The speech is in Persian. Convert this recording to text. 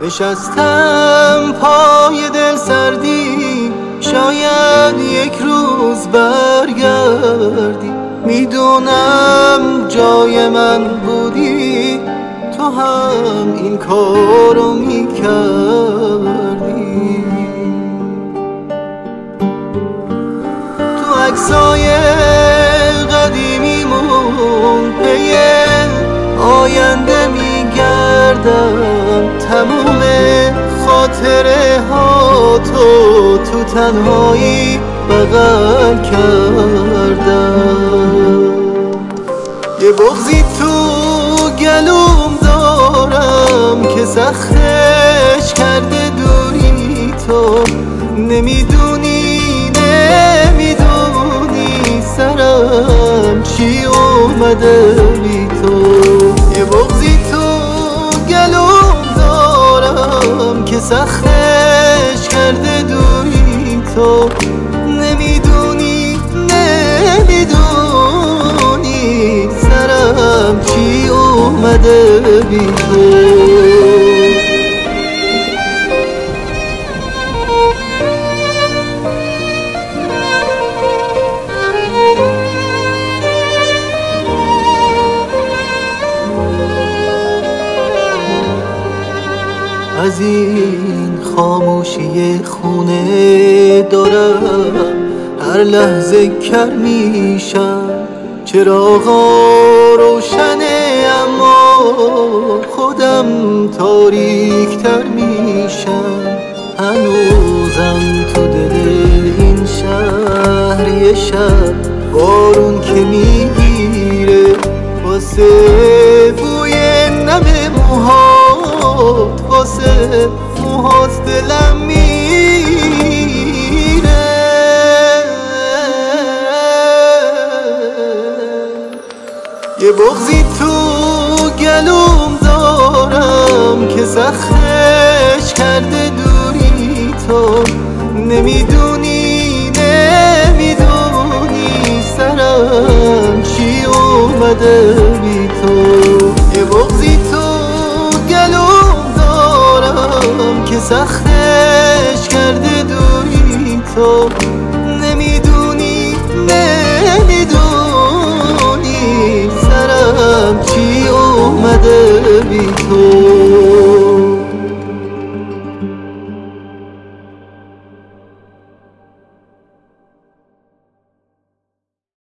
نشستم پای دل سردی، شاید یک روز برگردی. میدونم جای من بودی تو هم این کارو میکردی. تو عکسای قدیمیمون پی آینده میگردم، تموم خاطره ها تو تنهایی بغل کردم. یه بغضی تو گلوم دارم که سختش کرده دوری تو. نمیدونی سرم چی اومده بی تو. یه بغضی تو گلوم دارم که سختش کرده دوری تو. نمیدونی سرم چی اومده بی تو. از این خاموشی خونه دارم هر لحظه کر میشم. چراغا روشنه اما خودم تاریک تر میشم. هنوزم تو دل این شهر یه شب بارون که میگیره، واسه بوی نم موهات، واسه موهات دلم میره. یه بغضی تو گلوم دارم که سختش کرده دوری تو. نمیدونی سرم چی اومده بی تو. یه بغضی تو گلوم دارم که سختش کرده دوری تو. نمیدونی سرم چی اومده بی تو.